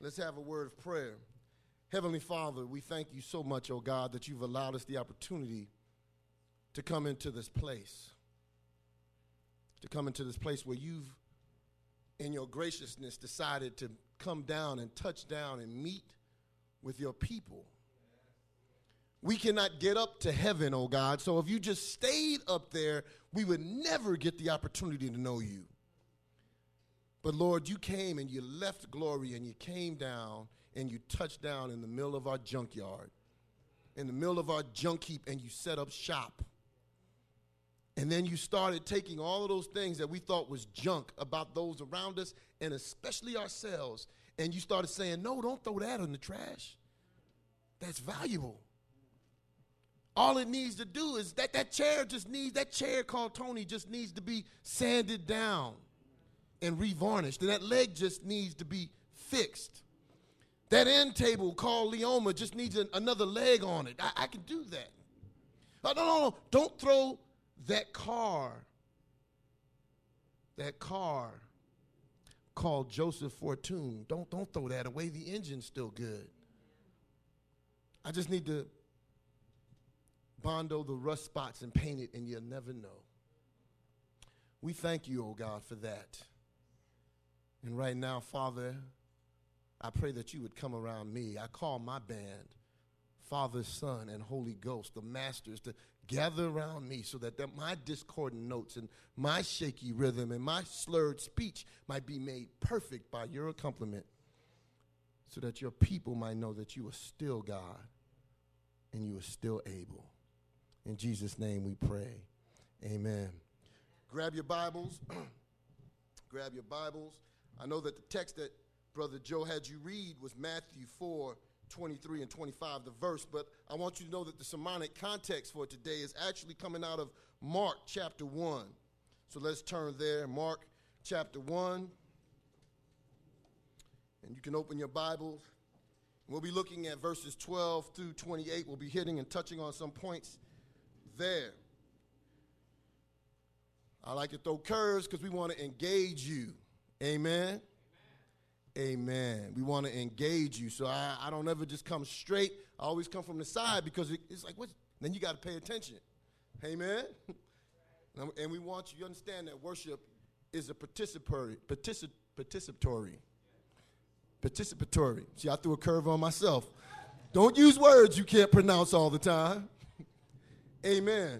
Let's have a word of prayer. Heavenly Father, we thank you so much, oh God, that you've allowed us the opportunity to come into this place. To come into this place where you've, in your graciousness, decided to come down and touch down and meet with your people. We cannot get up to heaven, oh God, so if you just stayed up there, we would never get the opportunity to know you. But Lord, you came and you left glory and you came down and you touched down in the middle of our junkyard, in the middle of our junk heap, and you set up shop. And then you started taking all of those things that we thought was junk about those around us and especially ourselves, and you started saying, no, don't throw that in the trash. That's valuable. All it needs to do is that chair called Tony just needs to be sanded down and revarnished, and that leg just needs to be fixed. That end table called Leoma just needs another leg on it. I can do that. No, don't throw that car called Joseph Fortune. Don't throw that away. The engine's still good. I just need to bondo the rust spots and paint it, and you'll never know. We thank you, oh God, for that. And right now, Father, I pray that you would come around me. I call my band, Father, Son, and Holy Ghost, the masters, to gather around me so that my discordant notes and my shaky rhythm and my slurred speech might be made perfect by your accompaniment, so that your people might know that you are still God and you are still able. In Jesus' name we pray. Amen. Grab your Bibles. Grab your Bibles. I know that the text that Brother Joe had you read was Matthew 4:23 and 25, the verse, but I want you to know that the sermonic context for today is actually coming out of Mark chapter 1. So let's turn there, Mark chapter 1. And you can open your Bibles. We'll be looking at verses 12 through 28. We'll be hitting and touching on some points there. I like to throw curves because we want to engage you. Amen? Amen. We want to engage you. So I don't ever just come straight. I always come from the side because it's like, what? Then you got to pay attention. Amen? And we want you to understand that worship is a participatory. See, I threw a curve on myself. Don't use words you can't pronounce all the time. Amen.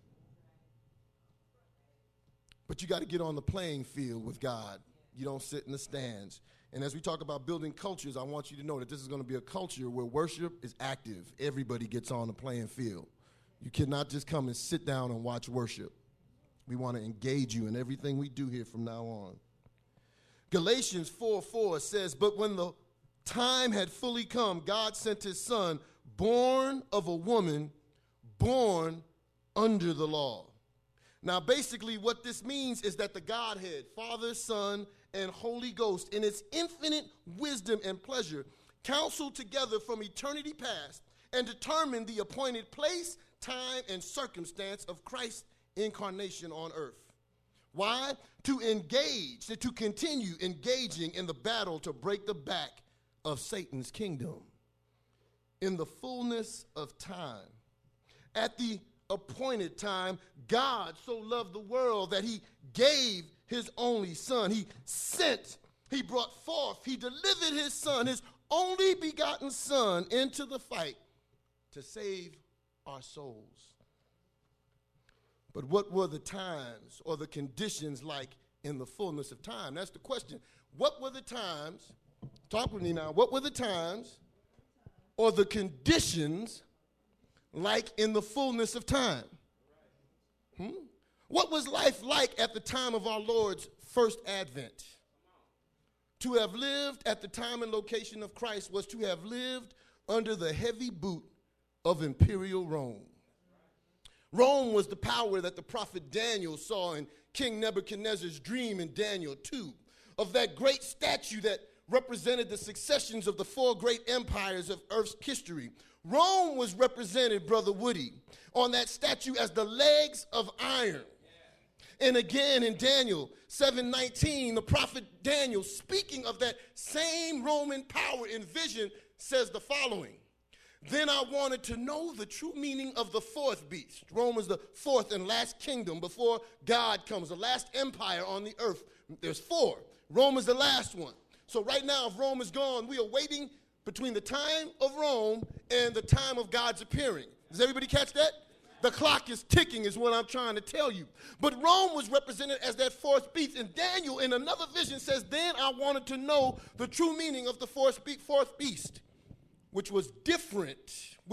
But you got to get on the playing field with God. You don't sit in the stands. And as we talk about building cultures, I want you to know that this is going to be a culture where worship is active. Everybody gets on the playing field. You cannot just come and sit down and watch worship. We want to engage you in everything we do here from now on. Galatians 4:4 says, but when the time had fully come, God sent his son, born of a woman, born under the law. Now, basically what this means is that the Godhead, Father, Son, and Holy Ghost, in its infinite wisdom and pleasure, counseled together from eternity past and determined the appointed place, time, and circumstance of Christ's incarnation on earth. Why? To continue engaging in the battle to break the back of Satan's kingdom. In the fullness of time, at the appointed time, God so loved the world that he gave his only son. He brought forth, he delivered his son, his only begotten son, into the fight to save our souls. But what were the times or the conditions like in the fullness of time? That's the question. What were the times? Talk with me now. What were the times or the conditions like in the fullness of time? What was life like at the time of our Lord's first advent? To have lived at the time and location of Christ was to have lived under the heavy boot of imperial Rome. Rome was the power that the prophet Daniel saw in King Nebuchadnezzar's dream in Daniel 2, of that great statue that represented the successions of the four great empires of Earth's history. Rome was represented, Brother Woody, on that statue as the legs of iron. And again in Daniel 7:19, the prophet Daniel, speaking of that same Roman power in vision, says the following. Then I wanted to know the true meaning of the fourth beast. Rome is the fourth and last kingdom before God comes, the last empire on the earth. There's four. Rome is the last one. So right now, if Rome is gone, we are waiting between the time of Rome and the time of God's appearing. Does everybody catch that? The clock is ticking is what I'm trying to tell you. But Rome was represented as that fourth beast. And Daniel, in another vision, says, then I wanted to know the true meaning of the fourth beast, which was different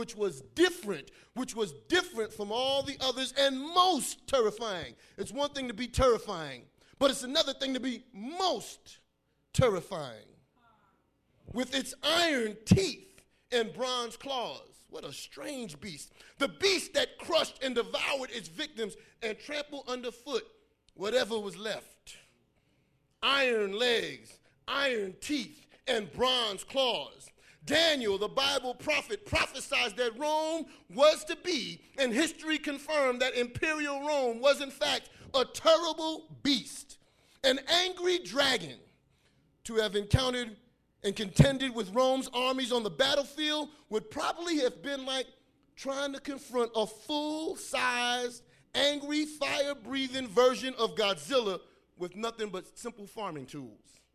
from all the others and most terrifying. It's one thing to be terrifying, but it's another thing to be most terrifying. With its iron teeth and bronze claws. What a strange beast. The beast that crushed and devoured its victims and trampled underfoot whatever was left. Iron legs, iron teeth, and bronze claws. Daniel, the Bible prophet, prophesied that Rome was to be, and history confirmed that imperial Rome was in fact a terrible beast, an angry dragon. To have encountered and contended with Rome's armies on the battlefield would probably have been like trying to confront a full-sized, angry, fire-breathing version of Godzilla with nothing but simple farming tools.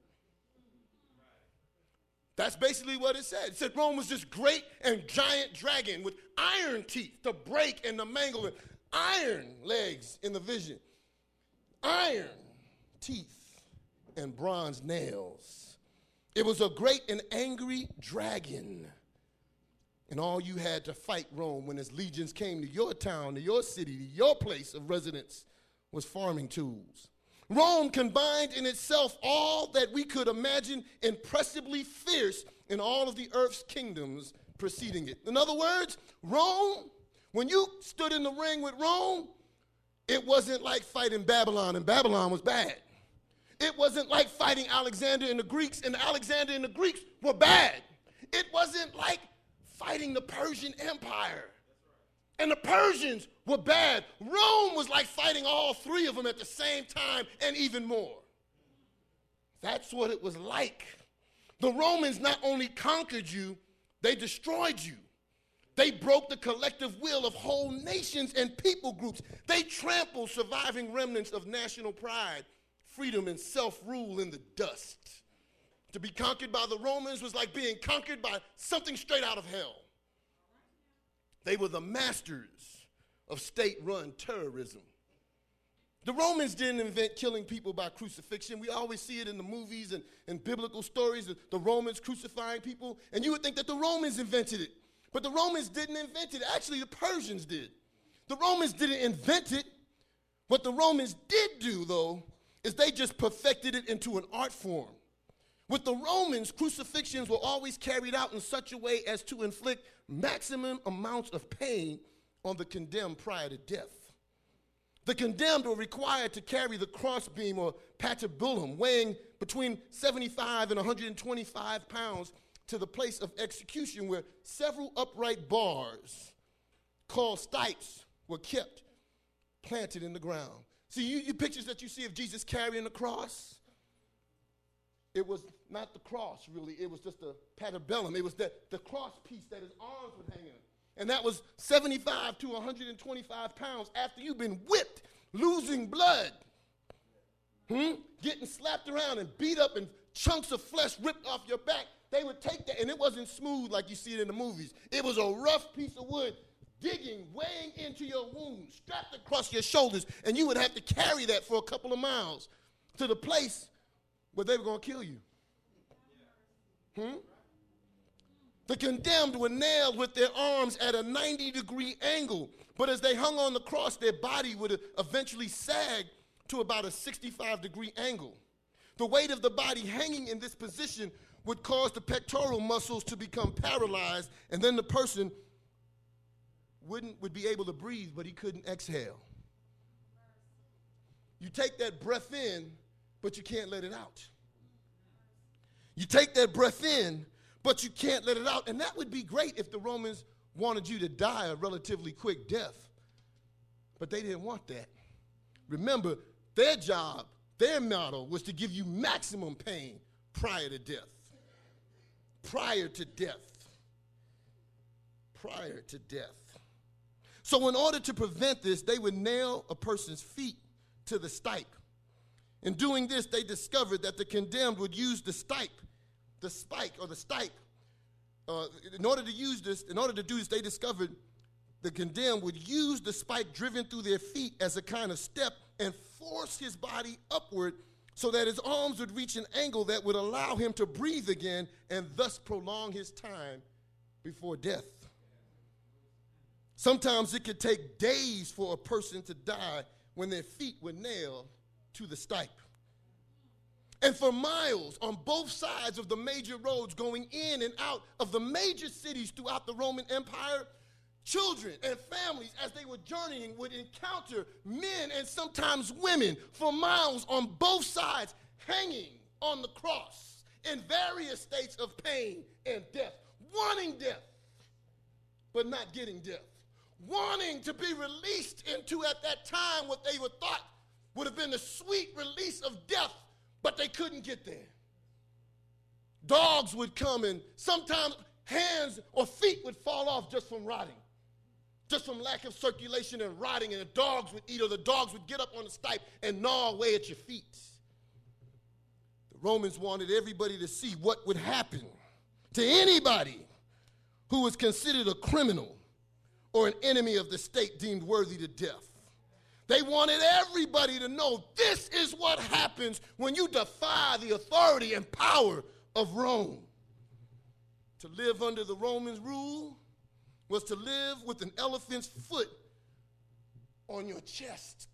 That's basically what it said. It said Rome was this great and giant dragon with iron teeth to break and to mangle, and iron legs in the vision, iron teeth and bronze nails. It was a great and angry dragon. And all you had to fight Rome when its legions came to your town, to your city, to your place of residence was farming tools. Rome combined in itself all that we could imagine impressively fierce in all of the earth's kingdoms preceding it. In other words, Rome, when you stood in the ring with Rome, it wasn't like fighting Babylon, and Babylon was bad. It wasn't like fighting Alexander and the Greeks, and Alexander and the Greeks were bad. It wasn't like fighting the Persian Empire, and the Persians were bad. Rome was like fighting all three of them at the same time and even more. That's what it was like. The Romans not only conquered you, they destroyed you. They broke the collective will of whole nations and people groups. They trampled surviving remnants of national pride, freedom, and self-rule in the dust. To be conquered by the Romans was like being conquered by something straight out of hell. They were the masters of state-run terrorism. The Romans didn't invent killing people by crucifixion. We always see it in the movies and biblical stories, the Romans crucifying people, and you would think that the Romans invented it. But the Romans didn't invent it. Actually, the Persians did. The Romans didn't invent it. What the Romans did do, though, is they just perfected it into an art form. With the Romans, crucifixions were always carried out in such a way as to inflict maximum amounts of pain on the condemned prior to death. The condemned were required to carry the crossbeam or patibulum, weighing between 75 and 125 pounds, to the place of execution where several upright bars called stipes were kept planted in the ground. See, you pictures that you see of Jesus carrying the cross, it was not the cross, really. It was just a patibulum. It was the cross piece that his arms would hang in. And that was 75 to 125 pounds after you've been whipped, losing blood, getting slapped around and beat up and chunks of flesh ripped off your back. They would take that, and it wasn't smooth like you see it in the movies. It was a rough piece of wood, digging, weighing into your wound, strapped across your shoulders, and you would have to carry that for a couple of miles to the place where they were going to kill you. The condemned were nailed with their arms at a 90-degree angle, but as they hung on the cross, their body would eventually sag to about a 65-degree angle. The weight of the body hanging in this position would cause the pectoral muscles to become paralyzed, and then the person would be able to breathe, but he couldn't exhale. You take that breath in, but you can't let it out. You take that breath in, but you can't let it out. And that would be great if the Romans wanted you to die a relatively quick death. But they didn't want that. Remember, Their job, their motto was to give you maximum pain prior to death. Prior to death. Prior to death. So in order to prevent this, they would nail a person's feet to the stake. In doing this, they discovered that the condemned would use the spike. In order to do this, they discovered the condemned would use the spike driven through their feet as a kind of step and force his body upward so that his arms would reach an angle that would allow him to breathe again and thus prolong his time before death. Sometimes it could take days for a person to die when their feet were nailed to the stake. And for miles on both sides of the major roads going in and out of the major cities throughout the Roman Empire, children and families, as they were journeying, would encounter men and sometimes women for miles on both sides hanging on the cross in various states of pain and death, wanting death, but not getting death, wanting to be released into, at that time, what they would thought would have been the sweet release of death, but they couldn't get there. Dogs would come, and sometimes hands or feet would fall off just from rotting, just from lack of circulation and rotting, and the dogs would eat, or the dogs would get up on the stipe and gnaw away at your feet. The Romans wanted everybody to see what would happen to anybody who was considered a criminal or an enemy of the state deemed worthy to death. They wanted everybody to know this is what happens when you defy the authority and power of Rome. To live under the Romans' rule was to live with an elephant's foot on your chest.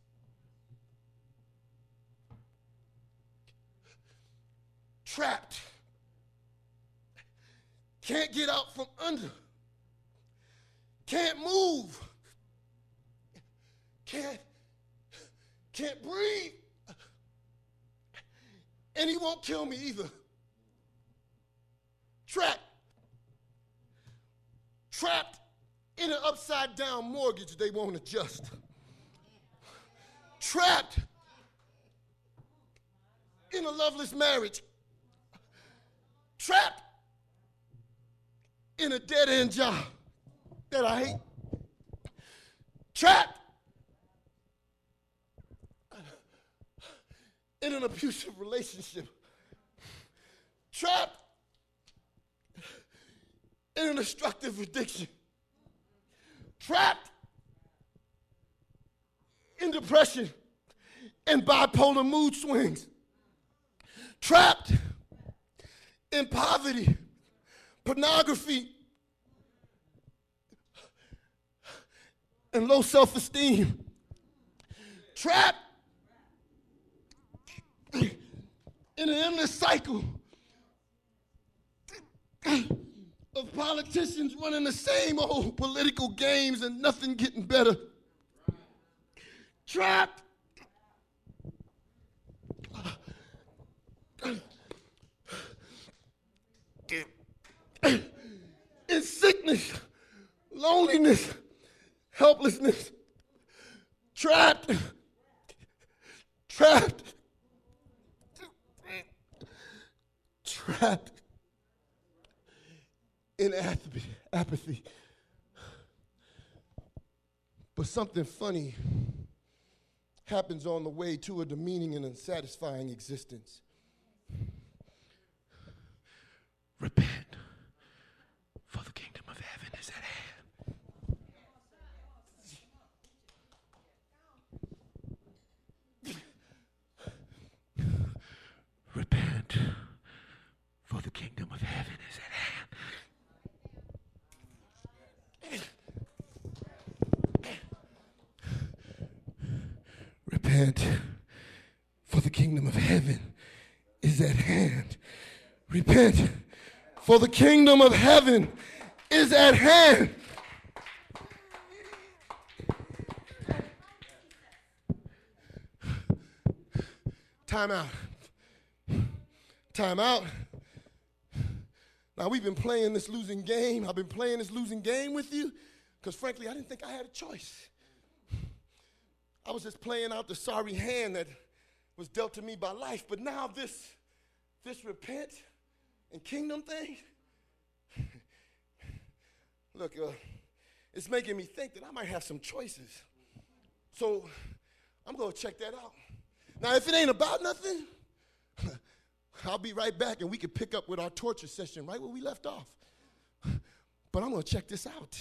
Trapped. Can't get out from under. Can't move. Can't breathe. And he won't kill me either. Trapped in an upside down mortgage they won't adjust. Trapped in a loveless marriage. Trapped in a dead-end job that I hate. Trapped in an abusive relationship. Trapped in an destructive addiction. Trapped in depression and bipolar mood swings. Trapped in poverty, pornography, and low self-esteem. Trapped in an endless cycle of politicians running the same old political games and nothing getting better. Trapped in sickness, loneliness, helplessness. Trapped in apathy. But something funny happens on the way to a demeaning and unsatisfying existence. Repent, for the kingdom of heaven is at hand. Repent, for the kingdom of heaven is at hand. Repent, for the kingdom of heaven is at hand. Repent, for the kingdom of heaven is at hand. Time out. Time out. Now, we've been playing this losing game. I've been playing this losing game with you because, frankly, I didn't think I had a choice. I was just playing out the sorry hand that was dealt to me by life. But now this repent and kingdom thing, look, it's making me think that I might have some choices. So I'm going to check that out. Now, if it ain't about nothing, I'll be right back and we can pick up with our torture session right where we left off. But I'm going to check this out.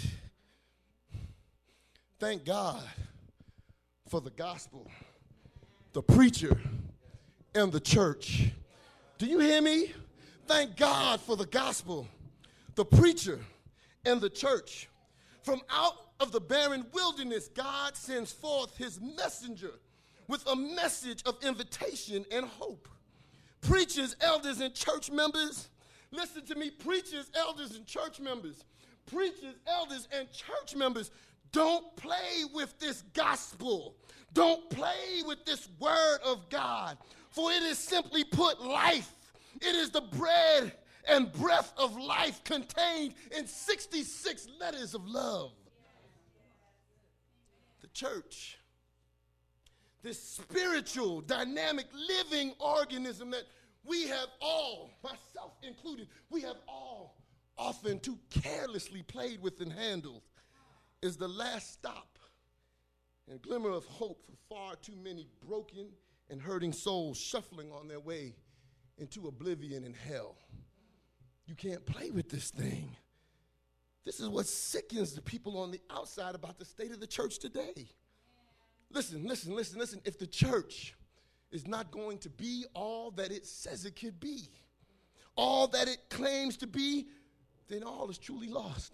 Thank God for the gospel, the preacher, and the church. Do you hear me? Thank God for the gospel, the preacher, and the church. From out of the barren wilderness, God sends forth his messenger with a message of invitation and hope. Preachers, elders, and church members, listen to me, preachers, elders, and church members. Preachers, elders, and church members, don't play with this gospel. Don't play with this word of God, for it is simply put life. It is the bread and breath of life contained in 66 letters of love. The church, this spiritual, dynamic, living organism that we have all, myself included, we have all often too carelessly played with and handled, is the last stop and a glimmer of hope for far too many broken and hurting souls shuffling on their way into oblivion and hell. You can't play with this thing. This is what sickens the people on the outside about the state of the church today. Listen. If the church is not going to be all that it says it could be, all that it claims to be, then all is truly lost.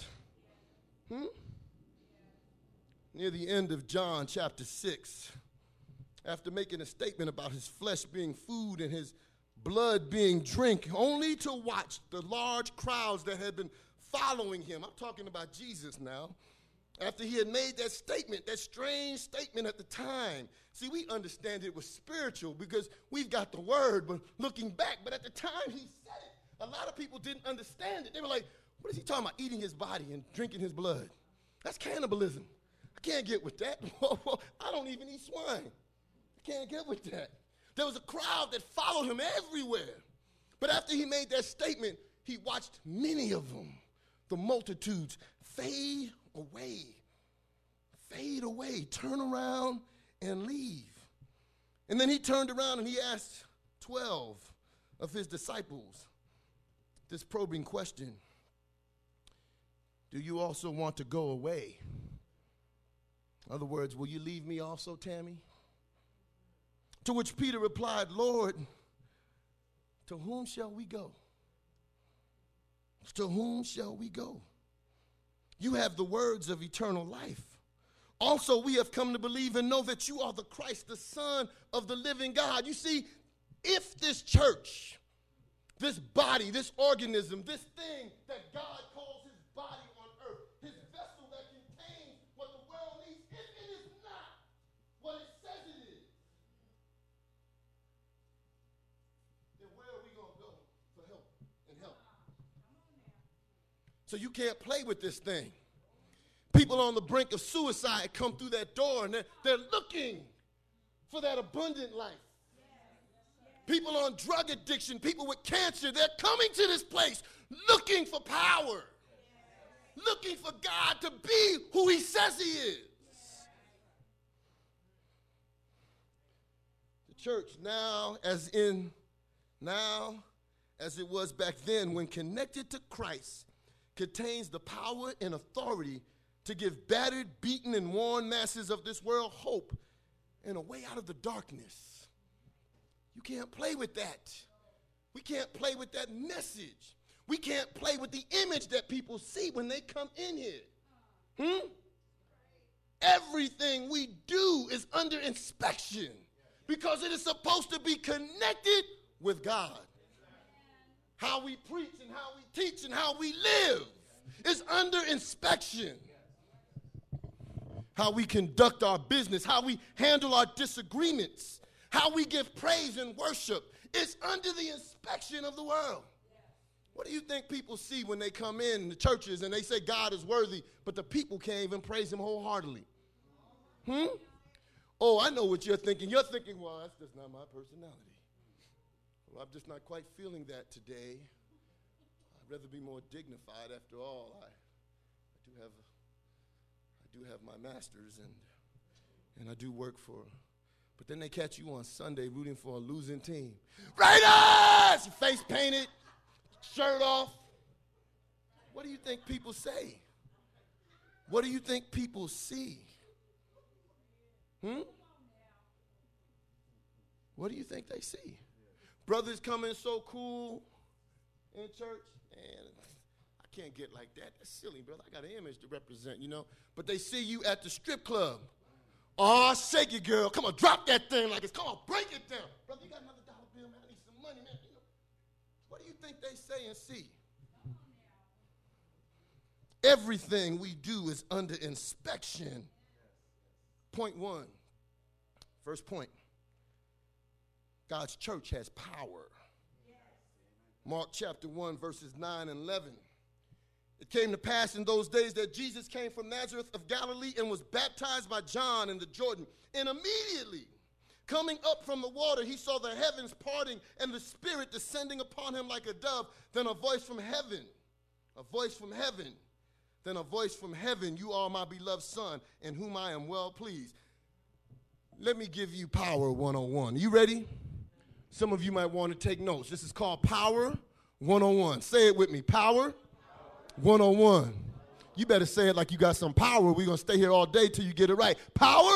Near the end of John chapter 6, after making a statement about his flesh being food and his blood being drink, only to watch the large crowds that had been following him. I'm talking about Jesus now. After he had made that statement, that strange statement at the time. See, we understand it was spiritual because we've got the word, but looking back, but at the time he said it, a lot of people didn't understand it. They were like, what is he talking about, eating his body and drinking his blood? That's cannibalism. I can't get with that. I don't even eat swine. I can't get with that. There was a crowd that followed him everywhere. But after he made that statement, he watched many of them, the multitudes, fade away, turn around and leave. And then he turned around and he asked 12 of his disciples this probing question: do you also want to go away? In other words, will you leave me also, Tammy? To which Peter replied, Lord, to whom shall we go? To whom shall we go? You have the words of eternal life. Also, we have come to believe and know that you are the Christ, the Son of the living God. You see, if this church, this body, this organism, this thing that God calls his body on earth, his vessel that contains what the world needs, if it is not what it says it is, then where are we going to go for help and help? So you can't play with this thing. People on the brink of suicide come through that door and they're looking for that abundant life. People on drug addiction, people with cancer, they're coming to this place looking for power, looking for God to be who he says he is. The church now as it was back then, when connected to Christ, contains the power and authority to give battered, beaten, and worn masses of this world hope and a way out of the darkness. You can't play with that. We can't play with that message. We can't play with the image that people see when they come in here. Everything we do is under inspection because it is supposed to be connected with God. How we preach and how we teach and how we live is under inspection. How we conduct our business, how we handle our disagreements, how we give praise and worship is under the inspection of the world. What do you think people see when they come in the churches and they say God is worthy, but the people can't even praise him wholeheartedly? Oh, I know what you're thinking. You're thinking, well, that's just not my personality. Well, I'm just not quite feeling that today. I'd rather be more dignified. After all, I do have my master's, and I do work for. But then they catch you on Sunday rooting for a losing team. Raiders! Your face painted, shirt off. What do you think people say? What do you think people see? What do you think they see? Brothers coming so cool in church, and I can't get like that. That's silly, brother. I got an image to represent, you know. But they see you at the strip club. Oh, shake it, girl. Come on, drop that thing like it's. Come on, break it down. Brother, you got another dollar bill, man. I need some money, man. You know, what do you think they say and see? Everything we do is under inspection. Point one. First point. God's church has power. Mark chapter 1, verses 9 and 11. It came to pass in those days that Jesus came from Nazareth of Galilee and was baptized by John in the Jordan. And immediately, coming up from the water, he saw the heavens parting and the Spirit descending upon him like a dove. Then a voice from heaven, then a voice from heaven, you are my beloved Son, in whom I am well pleased. Let me give you Power 101. You ready? Some of you might want to take notes. This is called Power 101. Say it with me. Power 101. You better say it like you got some power. We're going to stay here all day till you get it right. Power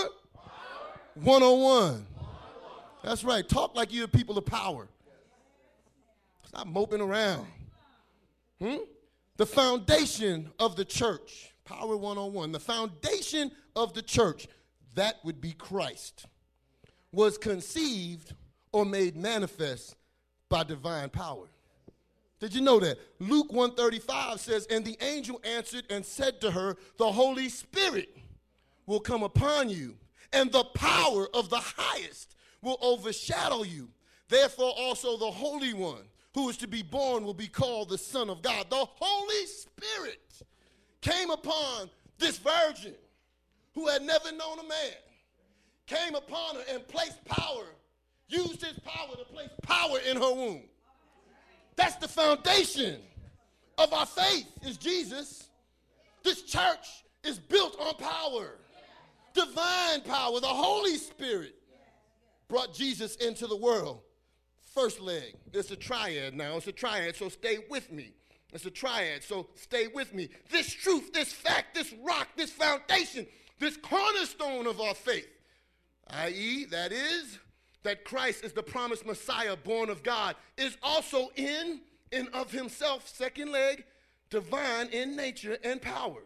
101. That's right. Talk like you're people of power. Stop moping around. The foundation of the church. Power 101. The foundation of the church, that would be Christ, was conceived or made manifest by divine power. Did you know that? Luke 1:35 says, and the angel answered and said to her, the Holy Spirit will come upon you, and the power of the highest will overshadow you. Therefore also the Holy One who is to be born will be called the Son of God. The Holy Spirit came upon this virgin who had never known a man, came upon her and placed power, used his power to place power in her womb. That's the foundation of our faith is Jesus. This church is built on power, divine power. The Holy Spirit brought Jesus into the world. First leg, it's a triad now. It's a triad, so stay with me. It's a triad, so stay with me. This truth, this fact, this rock, this foundation, this cornerstone of our faith, i.e., that is, that Christ is the promised Messiah born of God, is also in and of himself, second leg, divine in nature and power.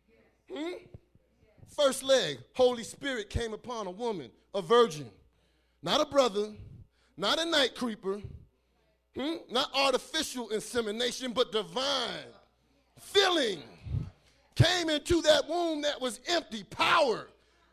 First leg, Holy Spirit came upon a woman, a virgin, not a brother, not a night creeper, not artificial insemination, but divine filling came into that womb that was empty. Power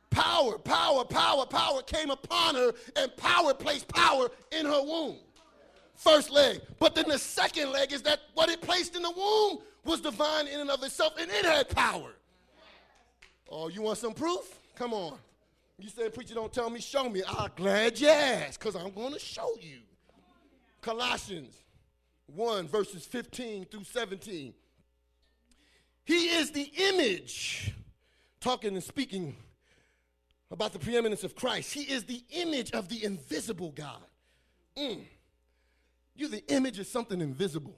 came upon her, and power placed power in her womb. First leg. But then the second leg is that what it placed in the womb was divine in and of itself, and it had power. Oh, you want some proof? Come on. You say, preacher, don't tell me, show me. I'm glad you asked, because I'm going to show you. Colossians 1, verses 15 through 17. He is the image, talking and speaking about the preeminence of Christ. He is the image of the invisible God. You're the image of something invisible.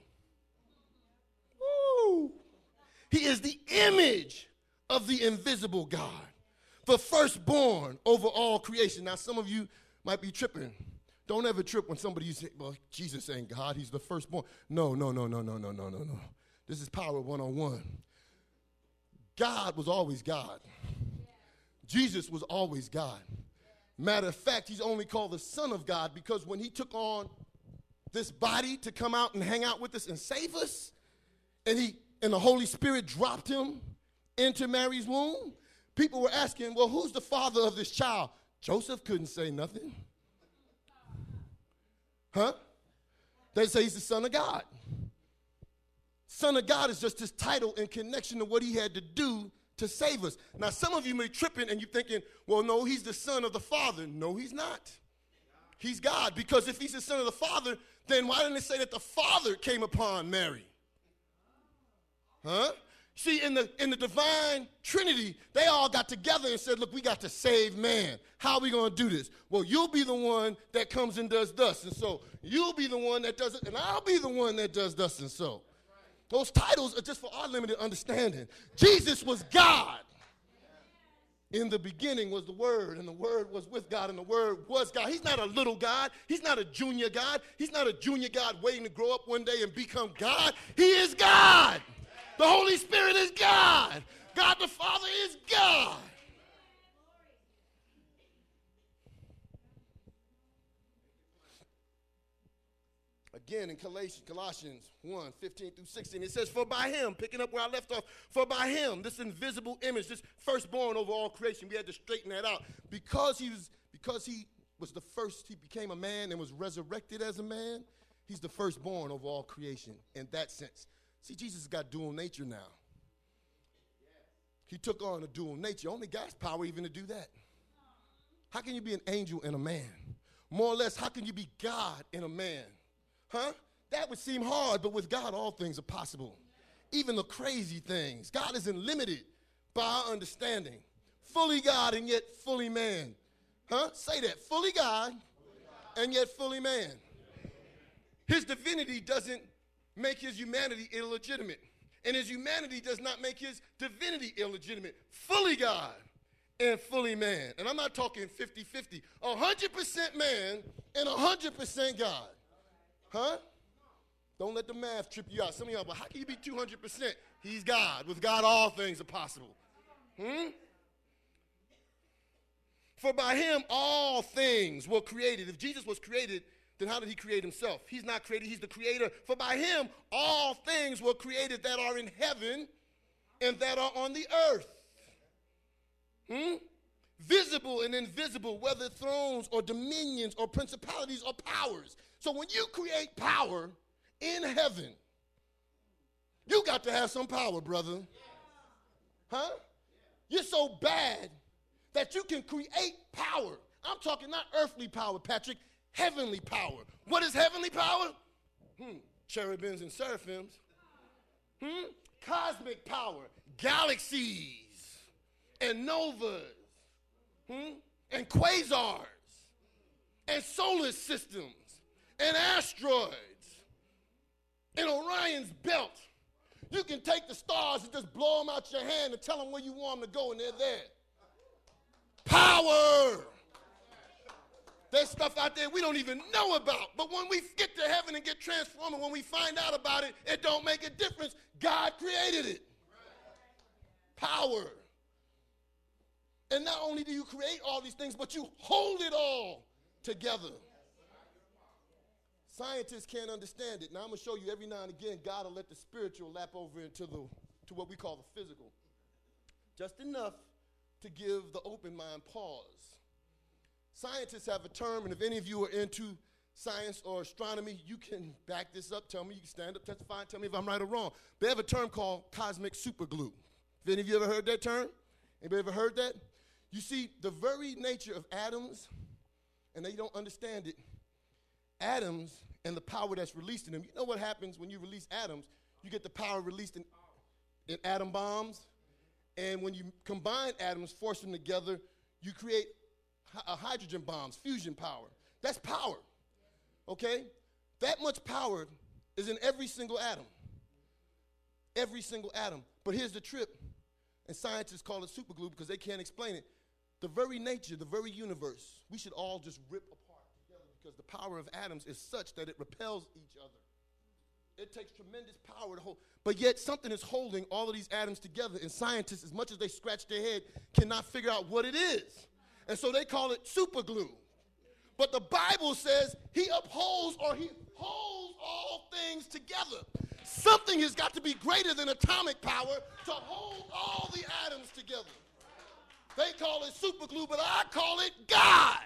Woo. He is the image of the invisible God, the firstborn over all creation. Now, some of you might be tripping. Don't ever trip when somebody says, well, Jesus ain't God, he's the firstborn. No. This is Power 101. God was always God. Jesus was always God. Matter of fact, he's only called the Son of God because when he took on this body to come out and hang out with us and save us, and the Holy Spirit dropped him into Mary's womb, people were asking, well, who's the father of this child? Joseph couldn't say nothing. They say he's the Son of God. Son of God is just his title in connection to what he had to do to save us. Now, some of you may be tripping and you're thinking, well, no, he's the son of the Father. No, he's not. He's God, because if he's the son of the Father, then why didn't it say that the Father came upon Mary? Huh? See, in the divine Trinity, they all got together and said, look, we got to save man. How are we going to do this? Well, you'll be the one that comes and does thus and so. You'll be the one that does it, and I'll be the one that does thus and so. Those titles are just for our limited understanding. Jesus was God. In the beginning was the Word, and the Word was with God, and the Word was God. He's not a little God. He's not a junior God. He's not a junior God waiting to grow up one day and become God. He is God. The Holy Spirit is God. God the Father is God. Again, in Colossians 1, 15 through 16, it says, for by him, picking up where I left off, for by him, this invisible image, this firstborn over all creation, we had to straighten that out. Because he was the first, he became a man and was resurrected as a man, he's the firstborn over all creation in that sense. See, Jesus has got dual nature now. He took on a dual nature. Only God's power even to do that. How can you be an angel and a man? More or less, how can you be God and a man? Huh? That would seem hard, but with God, all things are possible. Even the crazy things. God isn't limited by our understanding. Fully God and yet fully man. Huh? Say that. Fully God and yet fully man. His divinity doesn't make his humanity illegitimate. And his humanity does not make his divinity illegitimate. Fully God and fully man. And I'm not talking 50-50. 100% man and 100% God. Huh? Don't let the math trip you out. Some of y'all, but how can you be 200%? He's God. With God, all things are possible. For by him, all things were created. If Jesus was created, then how did he create himself? He's not created. He's the creator. For by him, all things were created that are in heaven and that are on the earth. Visible and invisible, whether thrones or dominions or principalities or powers. So when you create power in heaven, you got to have some power, brother. Huh? You're so bad that you can create power. I'm talking not earthly power, Patrick, heavenly power. What is heavenly power? Cherubims and seraphims. Cosmic power, galaxies and novas, and quasars and solar systems and asteroids and Orion's belt. You can take the stars and just blow them out your hand and tell them where you want them to go, and they're there. Power. There's stuff out there we don't even know about. But when we get to heaven and get transformed, and when we find out about it, it don't make a difference. God created it. Power. And not only do you create all these things, but you hold it all together. Scientists can't understand it. Now I'm going to show you every now and again, God will let the spiritual lap over into to what we call the physical. Just enough to give the open mind pause. Scientists have a term, and if any of you are into science or astronomy, you can back this up. Tell me, you can stand up, testify, and tell me if I'm right or wrong. They have a term called cosmic superglue. Have any of you ever heard that term? Anybody ever heard that? You see, the very nature of atoms, and they don't understand it, atoms and the power that's released in them. You know what happens when you release atoms? You get the power released in atom bombs. And when you combine atoms, force them together, you create hydrogen bombs, fusion power. That's power, okay? That much power is in every single atom. Every single atom. But here's the trip, and scientists call it superglue because they can't explain it. The very nature, the very universe, we should all just rip apart together because the power of atoms is such that it repels each other. It takes tremendous power to hold. But yet something is holding all of these atoms together, and scientists, as much as they scratch their head, cannot figure out what it is. And so they call it superglue. But the Bible says he upholds or he holds all things together. Something has got to be greater than atomic power to hold all the atoms together. They call it superglue, but I call it God.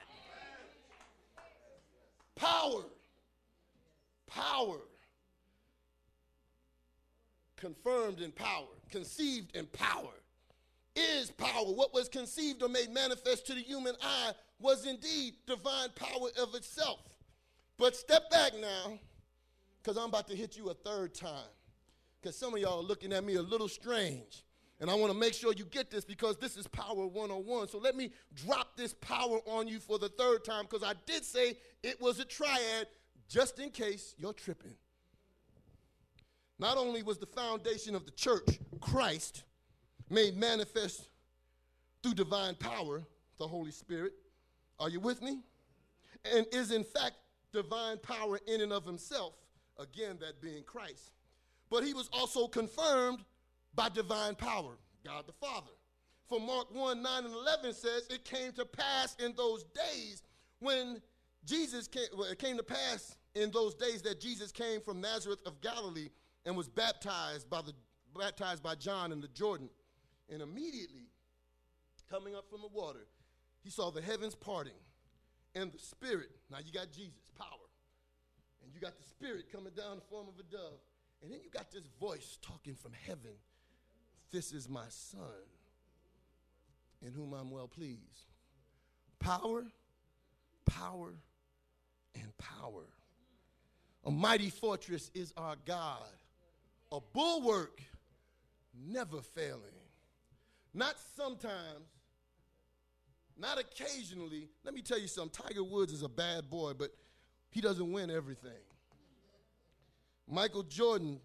Power. Power. Confirmed in power. Conceived in power. is power. What was conceived or made manifest to the human eye was indeed divine power of itself. But step back now, because I'm about to hit you a third time. Because some of y'all are looking at me a little strange. And I want to make sure you get this because this is Power 101. So let me drop this power on you for the third time because I did say it was a triad just in case you're tripping. Not only was the foundation of the church, Christ, made manifest through divine power, the Holy Spirit. Are you with me? And is in fact divine power in and of himself, again, that being Christ. But he was also confirmed by divine power, God the Father. For Mark 1, 9 and 11 says, it came to pass in those days when Jesus came, well, it came to pass in those days that Jesus came from Nazareth of Galilee and was baptized by John in the Jordan. And immediately, coming up from the water, he saw the heavens parting and the Spirit. Now you got Jesus, power. And you got the Spirit coming down in the form of a dove. And then you got this voice talking from heaven. This is my Son, in whom I'm well pleased. Power, power, and power. A mighty fortress is our God, a bulwark never failing. Not sometimes, not occasionally. Let me tell you something. Tiger Woods is a bad boy, but he doesn't win everything. Michael Jordan,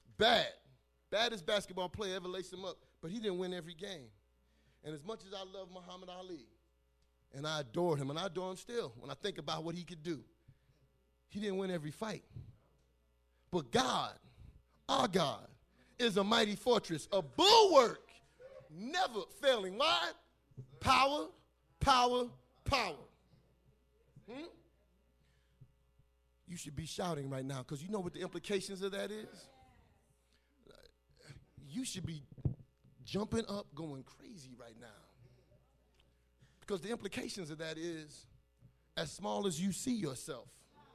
baddest basketball player ever laced him up, but he didn't win every game. And as much as I love Muhammad Ali, and I adore him, and I adore him still when I think about what he could do, he didn't win every fight. But God, our God, is a mighty fortress, a bulwark, never failing. Why? Power, power, power. You should be shouting right now because you know what the implications of that is? You should be jumping up, going crazy right now. Because the implications of that is as small as you see yourself.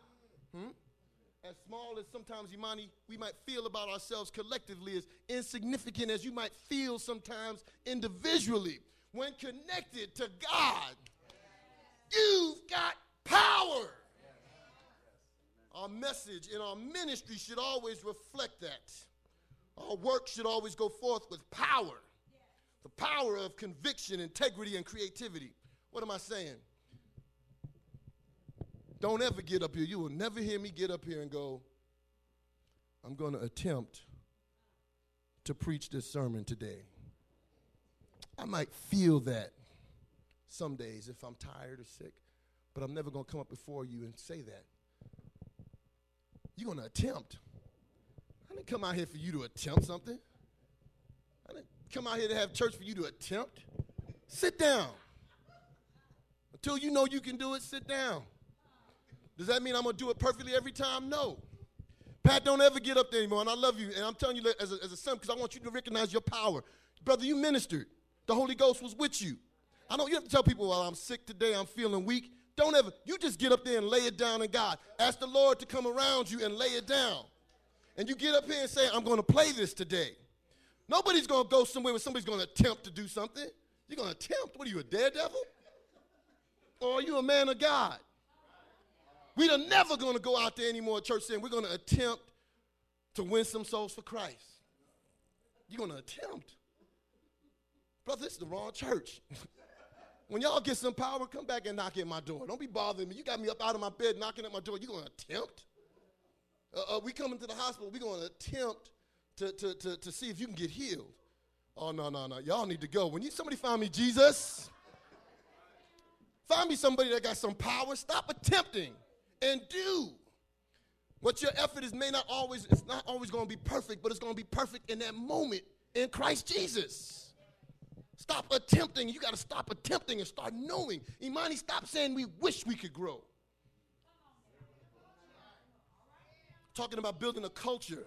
As small as sometimes we might feel about ourselves collectively, as insignificant as you might feel sometimes individually. When connected to God, you've got power. Our message and our ministry should always reflect that. Our work should always go forth with power. The power of conviction, integrity, and creativity. What am I saying? Don't ever get up here. You will never hear me get up here and go, I'm going to attempt to preach this sermon today. I might feel that some days if I'm tired or sick, but I'm never going to come up before you and say that. You're going to attempt. I didn't come out here for you to attempt something. I didn't come out here to have church for you to attempt. Sit down. Until you know you can do it, sit down. Does that mean I'm going to do it perfectly every time? No. Pat, don't ever get up there anymore, and I love you, and I'm telling you as a son because I want you to recognize your power. Brother, you ministered. The Holy Ghost was with you. I know you have to tell people, well, I'm sick today, I'm feeling weak. Don't ever. You just get up there and lay it down in God. Ask the Lord to come around you and lay it down. And you get up here and say, I'm going to play this today. Nobody's going to go somewhere where somebody's going to attempt to do something. You're going to attempt. What are you, a daredevil? Or are you a man of God? We are never going to go out there anymore at church saying we're going to attempt to win some souls for Christ. You're going to attempt. Brother, this is the wrong church. When y'all get some power, come back and knock at my door. Don't be bothering me. You got me up out of my bed knocking at my door. You're going to attempt? We come into the hospital. We're going to attempt to see if you can get healed. Oh, no. Y'all need to go. When somebody find me Jesus, find me somebody that got some power. Stop attempting and do. What your effort is it's not always going to be perfect, but it's going to be perfect in that moment in Christ Jesus. Stop attempting. You got to stop attempting and start knowing. Imani, stop saying we wish we could grow. Talking about building a culture.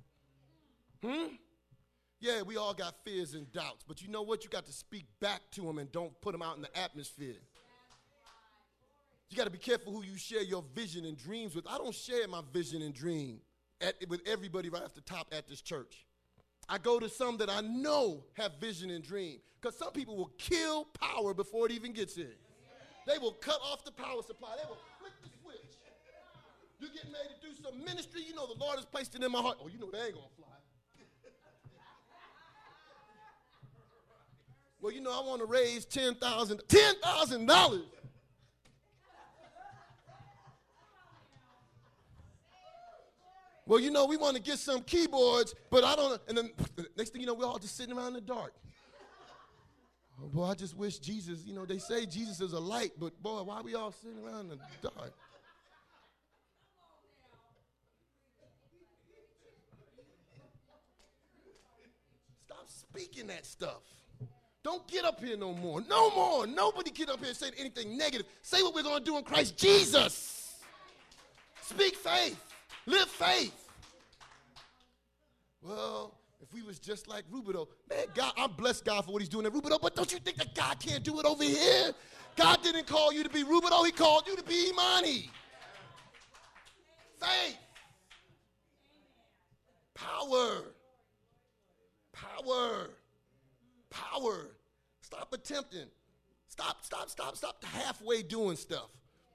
Yeah, we all got fears and doubts, but you know what? You got to speak back to them and don't put them out in the atmosphere. You got to be careful who you share your vision and dreams with. I don't share my vision and dream with everybody right off the top at this church. I go to some that I know have vision and dream. Because some people will kill power before it even gets here. They will cut off the power supply. They will flick the switch. You're getting ready to do some ministry. You know the Lord has placed it in my heart. Oh, you know they ain't going to fly. Well, you know, I want to raise $10,000. Well, you know, we want to get some keyboards, but I don't. And then the next thing you know, we're all just sitting around in the dark. Oh, boy, I just wish Jesus, you know, they say Jesus is a light, but boy, why are we all sitting around in the dark? Stop speaking that stuff. Don't get up here no more. No more. Nobody get up here and say anything negative. Say what we're going to do in Christ Jesus. Speak faith. Live faith. Well, if we was just like Rubidoux, man, God, I bless God for what he's doing at Rubidoux, but don't you think that God can't do it over here? God didn't call you to be Rubidoux. He called you to be Imani. Faith. Power. Power. Power. Stop attempting. Stop halfway doing stuff.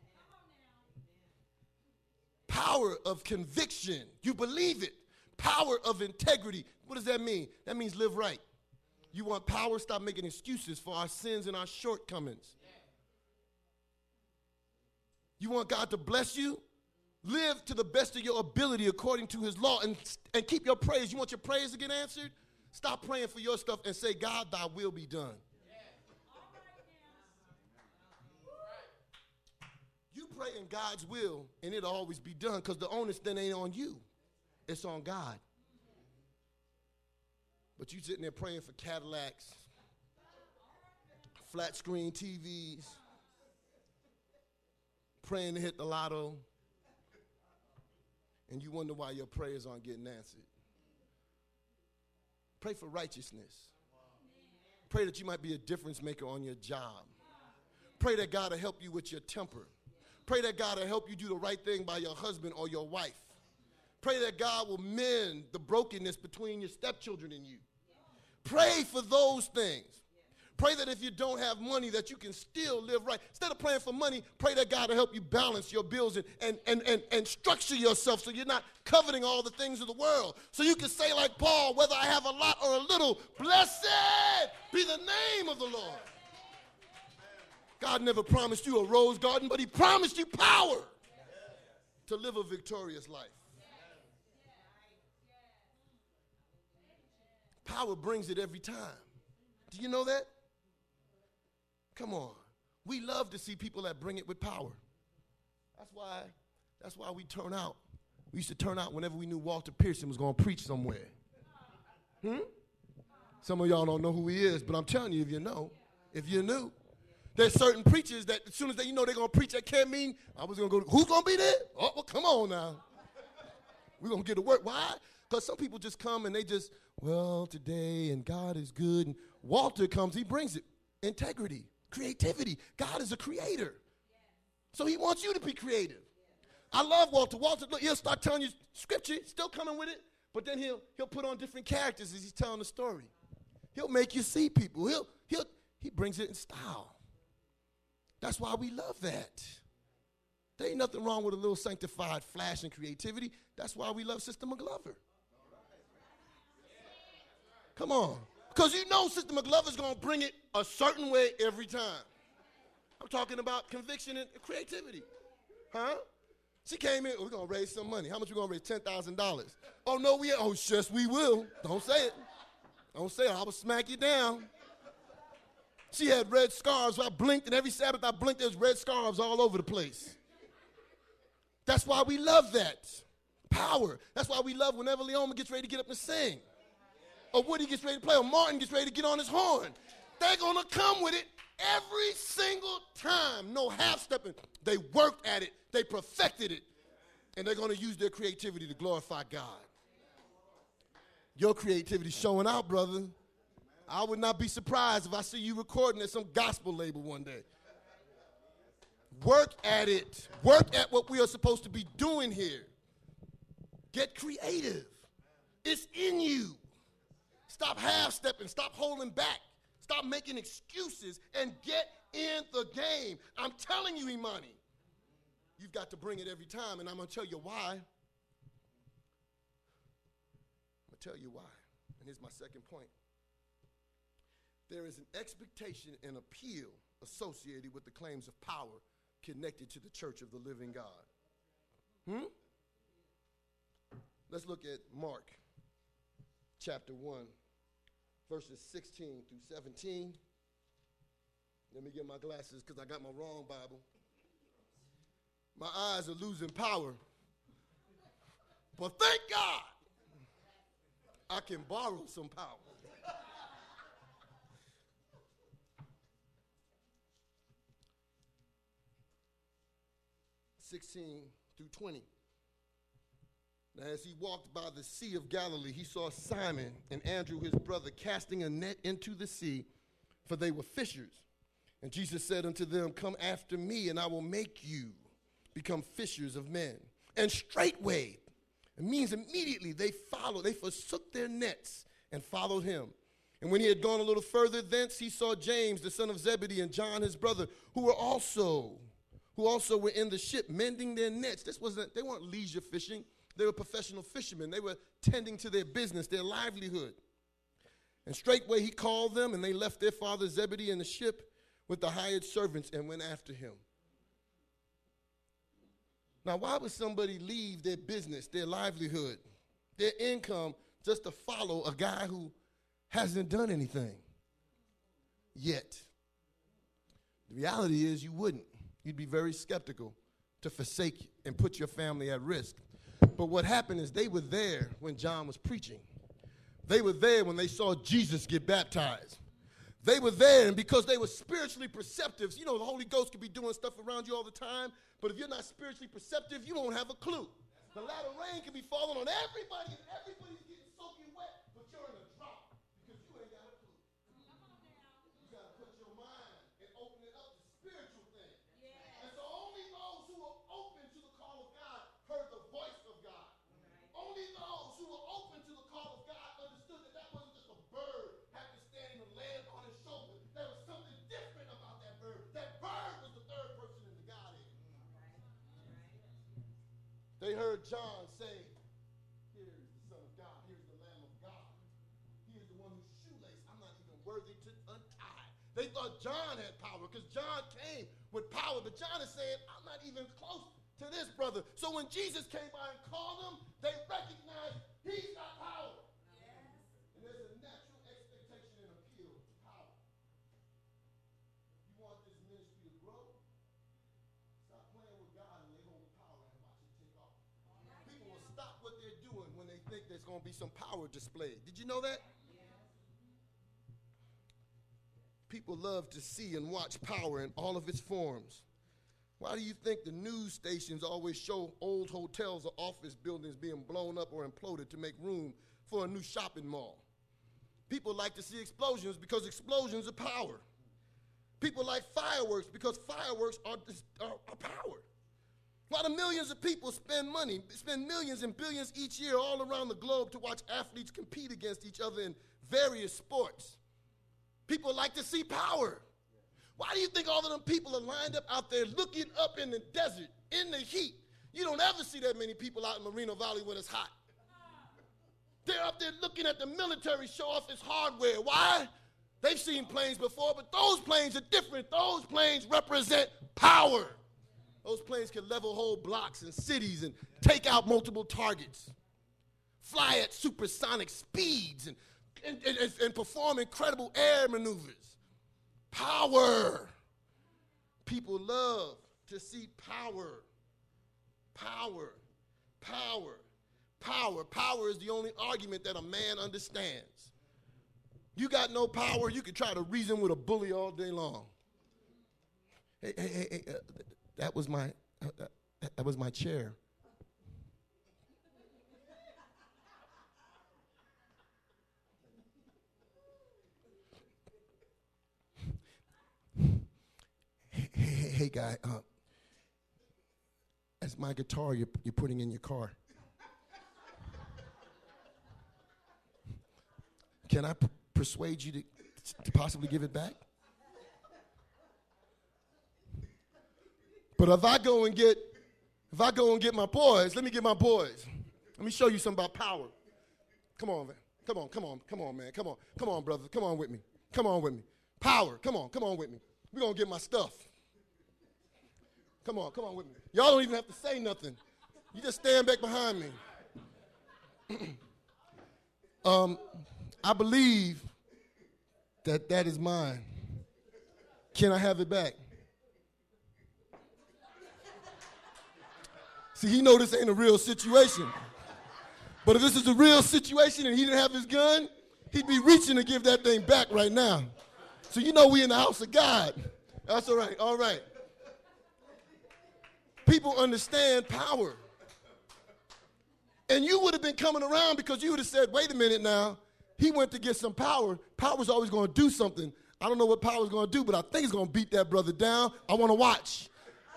Power of conviction. You believe it. Power of integrity. What does that mean? That means live right. You want power? Stop making excuses for our sins and our shortcomings. You want God to bless you? Live to the best of your ability according to his law and keep your praise. You want your praise to get answered? Stop praying for your stuff and say, God, thy will be done. You pray in God's will, and it'll always be done because the onus then ain't on you. It's on God. But you sitting there praying for Cadillacs, flat screen TVs, praying to hit the lotto, and you wonder why your prayers aren't getting answered. Pray for righteousness. Pray that you might be a difference maker on your job. Pray that God will help you with your temper. Pray that God will help you do the right thing by your husband or your wife. Pray that God will mend the brokenness between your stepchildren and you. Pray for those things. Pray that if you don't have money that you can still live right. Instead of praying for money, pray that God will help you balance your bills and structure yourself so you're not coveting all the things of the world. So you can say like Paul, whether I have a lot or a little, blessed be the name of the Lord. God never promised you a rose garden, but he promised you power to live a victorious life. Power brings it every time. Do you know that? Come on. We love to see people that bring it with power. That's why we turn out. We used to turn out whenever we knew Walter Pearson was going to preach somewhere. Some of y'all don't know who he is, but I'm telling you, if you knew, there's certain preachers that as soon as they're going to preach at camp meeting, I was going to go, who's going to be there? Oh, well, come on now. We're going to get to work. Why? Because some people just come and they just, well, today, and God is good. And Walter comes, he brings it. Integrity, creativity. God is a creator. So he wants you to be creative. I love Walter. Walter, look, he'll start telling you scripture, still coming with it, but then he'll put on different characters as he's telling the story. He'll make you see people. He brings it in style. That's why we love that. There ain't nothing wrong with a little sanctified flash and creativity. That's why we love Sister McGlover. Come on. Because you know Sister McGlover's going to bring it a certain way every time. I'm talking about conviction and creativity. Huh? She came in, we're going to raise some money. How much we going to raise? $10,000. Oh, no, we ain't. Oh, yes, we will. Don't say it. Don't say it. I will smack you down. She had red scarves. I blinked, and every Sabbath I blinked, there's red scarves all over the place. That's why we love that. Power. That's why we love whenever Leoma gets ready to get up and sing. Or Woody gets ready to play, or Martin gets ready to get on his horn. They're going to come with it every single time. No half-stepping. They worked at it. They perfected it. And they're going to use their creativity to glorify God. Your creativity's showing out, brother. I would not be surprised if I see you recording at some gospel label one day. Work at it. Work at what we are supposed to be doing here. Get creative. It's in you. Stop half-stepping. Stop holding back. Stop making excuses and get in the game. I'm telling you, Imani, you've got to bring it every time, and I'm going to tell you why. I'm going to tell you why. And here's my second point. There is an expectation and appeal associated with the claims of power connected to the church of the living God. Let's look at Mark chapter 1, verses 16 through 17. Let me get my glasses because I got my wrong Bible. My eyes are losing power. But thank God I can borrow some power. 16 through 20. Now, as he walked by the Sea of Galilee, he saw Simon and Andrew, his brother, casting a net into the sea, for they were fishers. And Jesus said unto them, Come after me, and I will make you become fishers of men. And straightway, it means immediately, they forsook their nets and followed him. And when he had gone a little further thence, he saw James, the son of Zebedee, and John, his brother, who also were in the ship, mending their nets. They weren't leisure fishing. They were professional fishermen. They were tending to their business, their livelihood. And straightway he called them, and they left their father Zebedee in the ship with the hired servants and went after him. Now, why would somebody leave their business, their livelihood, their income, just to follow a guy who hasn't done anything yet? The reality is you wouldn't. You'd be very skeptical to forsake and put your family at risk. But what happened is they were there when John was preaching. They were there when they saw Jesus get baptized. They were there, and because they were spiritually perceptive, you know, the Holy Ghost could be doing stuff around you all the time, but if you're not spiritually perceptive, you don't have a clue. The latter rain can be falling on everybody, and everybody's getting soaking wet, but you're in a drought because you ain't got a clue. You got to put your mind and open it up to spiritual things. And so only those who were open to the call of God heard the voice of God. Only those who were open to the call of God understood that that wasn't just a bird having to stand and land on his shoulder. There was something different about that bird. That bird was the third person in the Godhead. They heard John say, "Here is the Son of God. Here's the Lamb of God. He is the one whose shoelace I'm not even worthy to untie." They thought John had power because John came with power, but John is saying, "I'm not even close to this brother." So when Jesus came by and called them, they recognized he's got power. Yes. And there's a natural expectation and appeal to power. You want this ministry to grow? Stop playing with God and lay hold of power and watch it take off. People will stop what they're doing when they think there's going to be some power displayed. Did you know that? People love to see and watch power in all of its forms. Why do you think the news stations always show old hotels or office buildings being blown up or imploded to make room for a new shopping mall? People like to see explosions because explosions are power. People like fireworks because fireworks are power. Why do millions of people spend millions and billions each year all around the globe to watch athletes compete against each other in various sports? People like to see power. Why do you think all of them people are lined up out there looking up in the desert, in the heat? You don't ever see that many people out in Moreno Valley when it's hot. They're up there looking at the military show off its hardware. Why? They've seen planes before, but those planes are different. Those planes represent power. Those planes can level whole blocks and cities and take out multiple targets, fly at supersonic speeds, and perform incredible air maneuvers. Power. People love to see power. Power. Power. Power. Power is the only argument that a man understands. You got no power, you can try to reason with a bully all day long. Hey, that was my chair. Hey, guy, that's my guitar you're putting in your car. can I persuade you to possibly give it back? But if I go and get my boys, let me get my boys. Let me show you something about power. Come on, man. Come on, man. Come on, brother. Come on with me. Power. Come on with me. We're going to get my stuff. Come on with me. Y'all don't even have to say nothing. You just stand back behind me. I believe that is mine. Can I have it back? See, he know this ain't a real situation. But if this is a real situation and he didn't have his gun, he'd be reaching to give that thing back right now. So you know we in the house of God. That's all right. People understand power. And you would have been coming around because you would have said, wait a minute now. He went to get some power. Power's always going to do something. I don't know what power's going to do, but I think it's going to beat that brother down. I want to watch.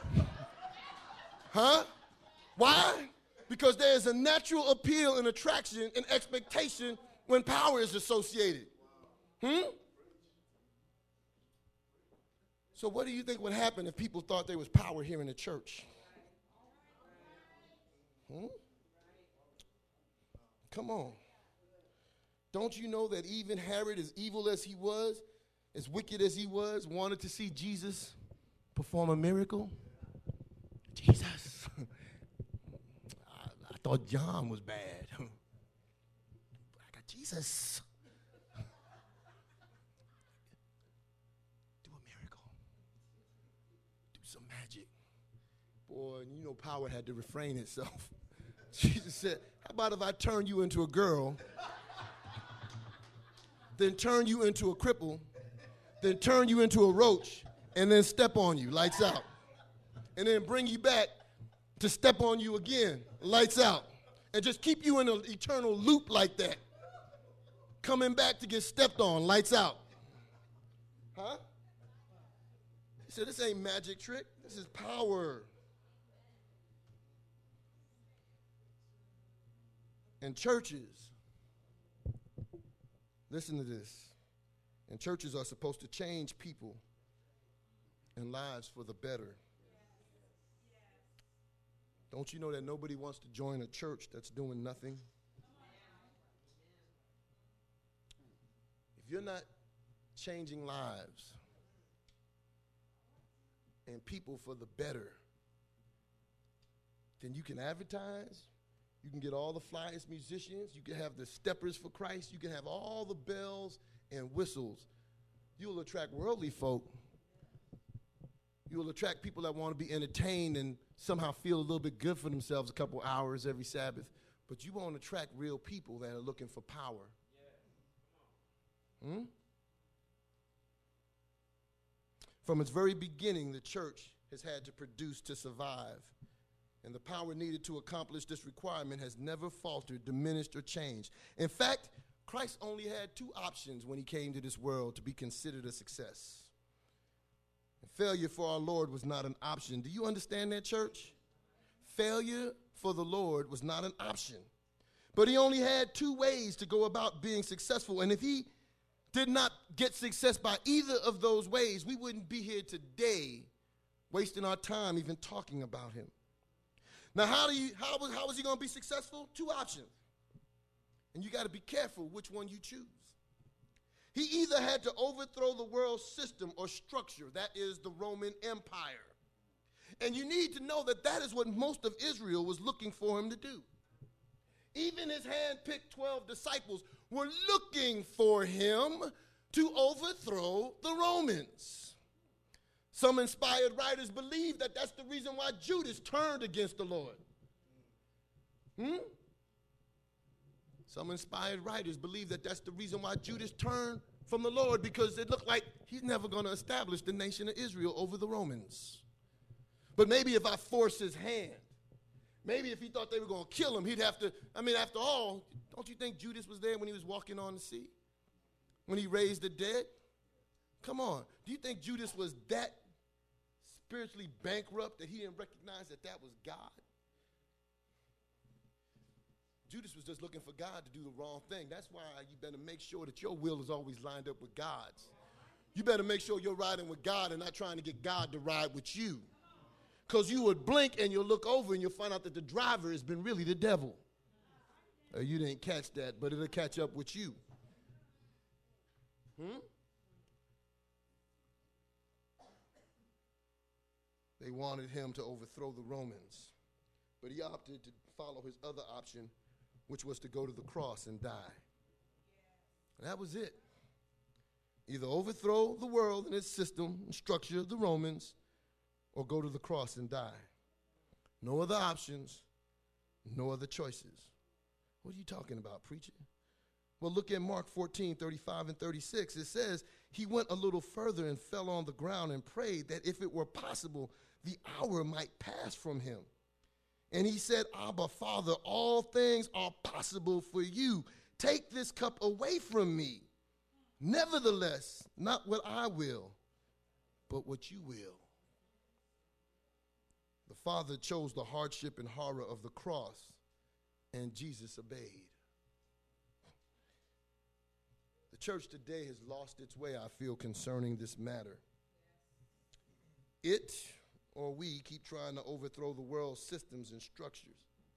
Huh? Why? Because there is a natural appeal and attraction and expectation when power is associated. So what do you think would happen if people thought there was power here in the church? Come on. Don't you know that even Herod, as evil as he was, as wicked as he was, wanted to see Jesus perform a miracle? Jesus. I thought John was bad. I got Jesus. Do a miracle. Do some magic. Boy, you know power had to refrain itself. Jesus said, how about if I turn you into a girl, then turn you into a cripple, then turn you into a roach, and then step on you, lights out. And then bring you back to step on you again, lights out. And just keep you in an eternal loop like that. Coming back to get stepped on, lights out. Huh? He said, this ain't magic trick, this is power. And churches, listen to this, and churches are supposed to change people and lives for the better. Don't you know that nobody wants to join a church that's doing nothing? If you're not changing lives and people for the better, then you can advertise. You can get all the flyest musicians. You can have the steppers for Christ. You can have all the bells and whistles. You'll attract worldly folk. You will attract people that want to be entertained and somehow feel a little bit good for themselves a couple hours every Sabbath. But you won't attract real people that are looking for power. From its very beginning, the church has had to produce to survive. And the power needed to accomplish this requirement has never faltered, diminished, or changed. In fact, Christ only had two options when he came to this world to be considered a success. And failure for our Lord was not an option. Do you understand that, church? Failure for the Lord was not an option. But he only had two ways to go about being successful. And if he did not get success by either of those ways, we wouldn't be here today wasting our time even talking about him. Now, how is he going to be successful? Two options. And you got to be careful which one you choose. He either had to overthrow the world system or structure, that is the Roman Empire. And you need to know that that is what most of Israel was looking for him to do. Even his hand-picked 12 disciples were looking for him to overthrow the Romans. Some inspired writers believe that that's the reason why Judas turned against the Lord. Some inspired writers believe that that's the reason why Judas turned from the Lord, because it looked like he's never going to establish the nation of Israel over the Romans. But maybe if I force his hand, maybe if he thought they were going to kill him, he'd have to, after all, don't you think Judas was there when he was walking on the sea? When he raised the dead? Come on. Do you think Judas was that spiritually bankrupt that he didn't recognize that that was God? Judas was just looking for God to do the wrong thing. That's why you better make sure that your will is always lined up with God's. You better make sure you're riding with God and not trying to get God to ride with you. Because you would blink and you'll look over and you'll find out that the driver has been really the devil. You didn't catch that, but it'll catch up with you. They wanted him to overthrow the Romans, but he opted to follow his other option, which was to go to the cross and die. And that was it. Either overthrow the world and its system and structure, the Romans, or go to the cross and die. No other options, no other choices. What are you talking about, preacher? Well, look at Mark 14, 35 and 36. It says, he went a little further and fell on the ground and prayed that if it were possible, the hour might pass from him. And he said, Abba, Father, all things are possible for you. Take this cup away from me. Nevertheless, not what I will, but what you will. The Father chose the hardship and horror of the cross, and Jesus obeyed. The church today has lost its way, I feel, concerning this matter. It, or we, keep trying to overthrow the world's systems and structures.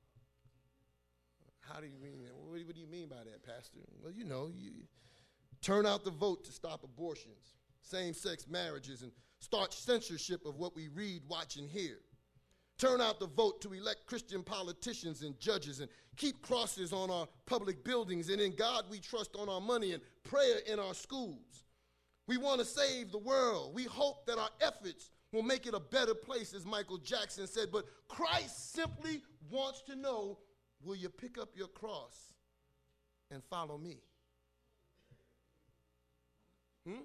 How do you mean that? What do you mean by that, Pastor? Well, you turn out the vote to stop abortions, same-sex marriages, and start censorship of what we read, watch, and hear. Turn out the vote to elect Christian politicians and judges and keep crosses on our public buildings and in God we trust on our money and prayer in our schools. We want to save the world. We hope that our efforts will make it a better place, as Michael Jackson said, but Christ simply wants to know, will you pick up your cross and follow me? You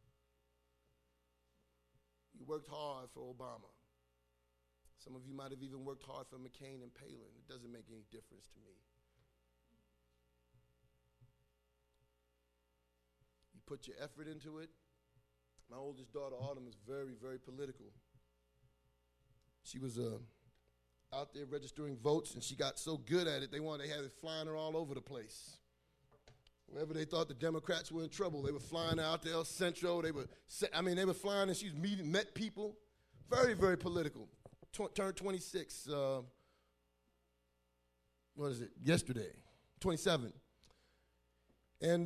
worked hard for Obama. Some of you might have even worked hard for McCain and Palin. It doesn't make any difference to me. You put your effort into it. My oldest daughter, Autumn, is very, very political. She was out there registering votes, and she got so good at it, they had it flying her all over the place. Whenever they thought the Democrats were in trouble, they were flying out to El Centro. They were flying, and she met people. Very, very political. Turned 26, yesterday, 27. And,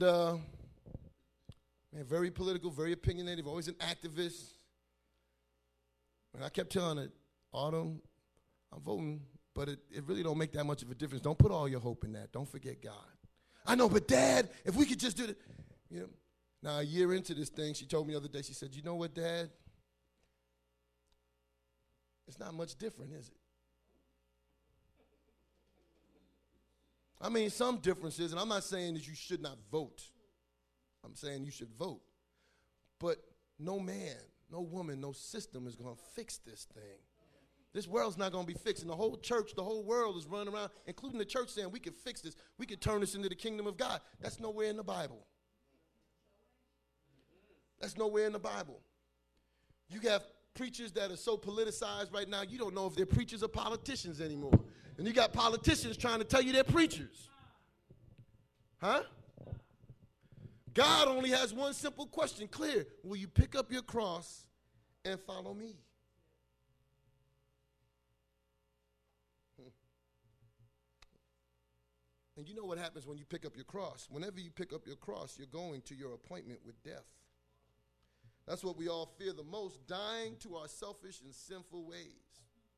very political, very opinionated, always an activist. And I kept telling her, Autumn, I'm voting, but it really don't make that much of a difference. Don't put all your hope in that. Don't forget God. I know, but Dad, if we could just do it. Now, a year into this thing, she told me the other day, she said, you know what, Dad? It's not much different, is it? I mean, some differences, and I'm not saying that you should not vote. I'm saying you should vote. But no man, no woman, no system is going to fix this thing. This world's not going to be fixed. And the whole church, the whole world is running around, including the church, saying we can fix this. We can turn this into the kingdom of God. That's nowhere in the Bible. That's nowhere in the Bible. You have preachers that are so politicized right now, you don't know if they're preachers or politicians anymore. And you got politicians trying to tell you they're preachers. Huh? God only has one simple question clear. Will you pick up your cross and follow me? And you know what happens when you pick up your cross? Whenever you pick up your cross, you're going to your appointment with death. That's what we all fear the most, dying to our selfish and sinful ways.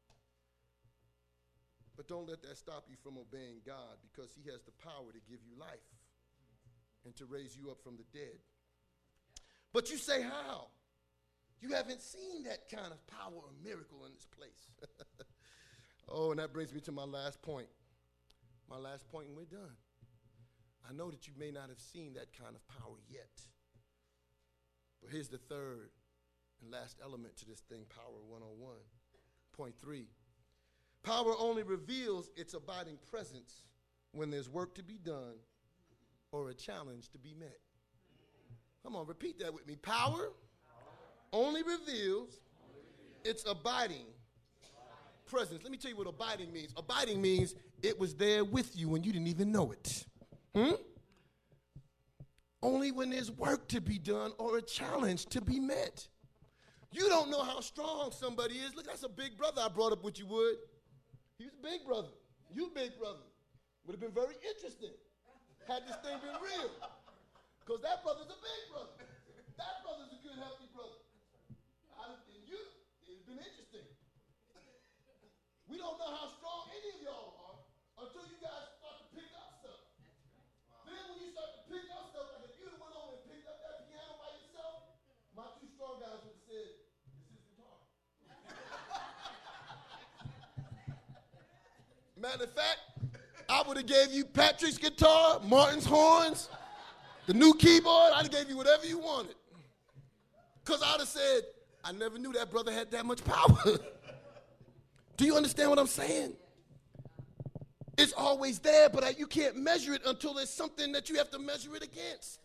But don't let that stop you from obeying God, because he has the power to give you life and to raise you up from the dead. But you say, how? You haven't seen that kind of power or miracle in this place. Oh, and that brings me to my last point. My last point, and we're done. I know that you may not have seen that kind of power yet. But here's the third and last element to this thing, Power 101. Point 3. Power only reveals its abiding presence when there's work to be done or a challenge to be met. Come on, repeat that with me. Power only reveals its abiding presence. Let me tell you what abiding means. Abiding means it was there with you when you didn't even know it. Only when there's work to be done or a challenge to be met. You don't know how strong somebody is. Look, that's a big brother I brought up with you, Wood. He was a big brother. You a big brother. Would have been very interesting had this thing been real. Because that brother's a big brother. That brother's a good, healthy brother. And you, it's been interesting. We don't know how strong any of y'all are until you guys start to pick up stuff. Then when you start to pick up stuff, like if you went over and picked up that piano by yourself, my two strong guys would have said, this is guitar. Matter of fact, I would have gave you Patrick's guitar, Martin's horns, the new keyboard. I'd have gave you whatever you wanted. Because I'd have said, I never knew that brother had that much power. Do you understand what I'm saying? It's always there, but you can't measure it until there's something that you have to measure it against.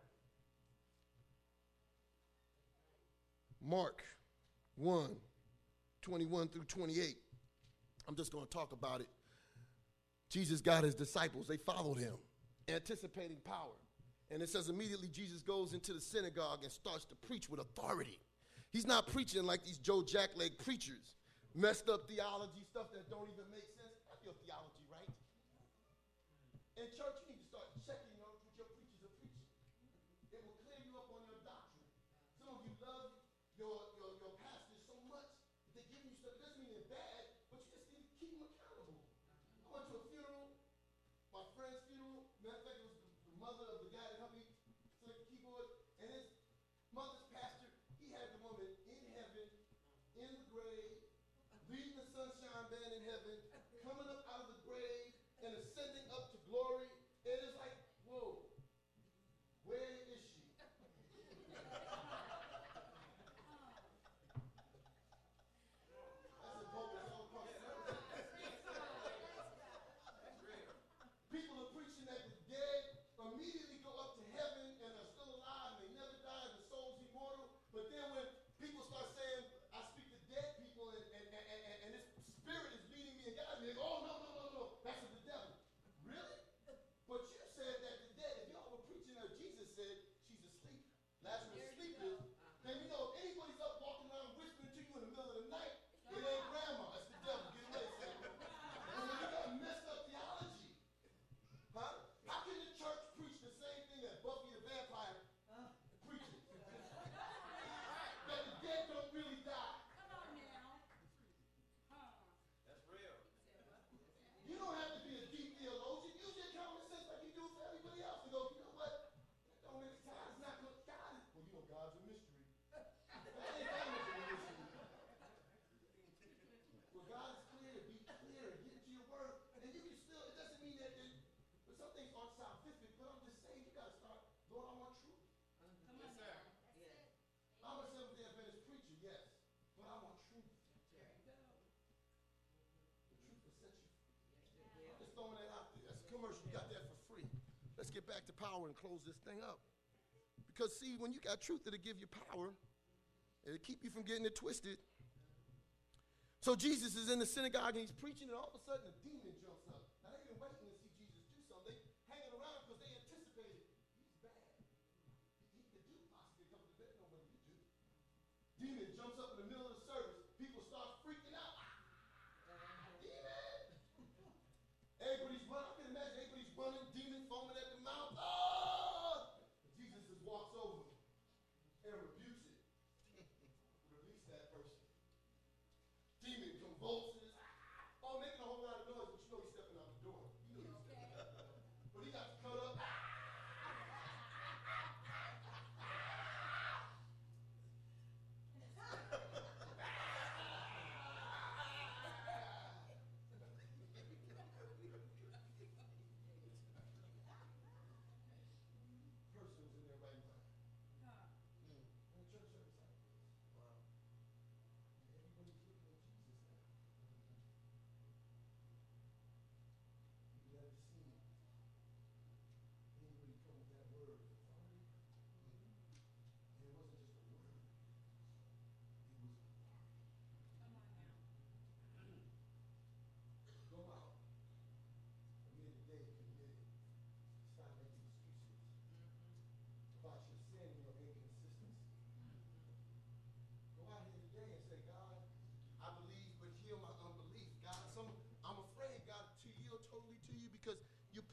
Mark 1, 21 through 28. I'm just going to talk about it. Jesus got his disciples. They followed him, anticipating power. And it says immediately Jesus goes into the synagogue and starts to preach with authority. He's not preaching like these Joe Jackleg preachers. Messed up theology, stuff that don't even make sense. That's your theology, right? In church, you need to start checking what your preachers are preaching. It will clear you up on your doctrine. Some of you love your pastors so much that they give you stuff. It doesn't mean they're bad, but you just need to keep them accountable. I went to a funeral, my friend's funeral. Matter of fact, it was the mother of the guy that helped me select the keyboard. And his mother's pastor, he had the woman in heaven, in the grave, leading the sunshine band in heaven, coming up out of the grave and ascending up to glory. And it's like, whoa, where is she? People are preaching that the dead immediately go up to heaven and are still alive and they never die and the soul's immortal. But then when people start saying, I speak to dead people and this spirit is leading me and guiding me, they go, oh, no, that's of the devil. Really? But you said that the dead, if y'all were preaching that Jesus said she's asleep, Lazarus sleeping, then you know if anybody's up walking around whispering to you in the middle of the night, it ain't grandma, it's the devil. Get away from it. And when you got messed up theology, huh? How can the church preach the same thing that Buffy the Vampire preaches? That the dead don't really die. Come on now. That's real. You don't have to be a deep theologian. Use your common sense like you do for everybody else and go, you know what? That don't make God is not good. God is, well, you know, God's a mystery. That ain't that much of a mystery. Well, God is clear, be clear, and get into your word. And you can still, it doesn't mean that but some things aren't scientific, but I'm just saying you got to start, Lord, I want truth. Come on now. I'm a Seventh-day Adventist preacher, yes, but I want truth. There you go. The truth will set you free. I'm just throwing that out there. That's a commercial. You got that for free. Let's get back to power and close this thing up. Because, see, when you got truth, it'll give you power. It'll keep you from getting it twisted. So Jesus is in the synagogue and he's preaching, and all of a sudden a demon jumps up. Now, they've been waiting to see Jesus do something. They hanging around because they anticipated he's bad. He could do possibly come to bed. Nobody could do. Demon jumps up in the middle of the service. People start freaking out. Demon! Everybody's running. I can imagine everybody's running. Demon foaming at the mouth. Oh! Jesus just walks over and rebukes it. Release that person. Demon convulses. Oh, making a whole lot of noise, but you know he's stepping out the door. You know he's stepping out the door. But he got to cut up.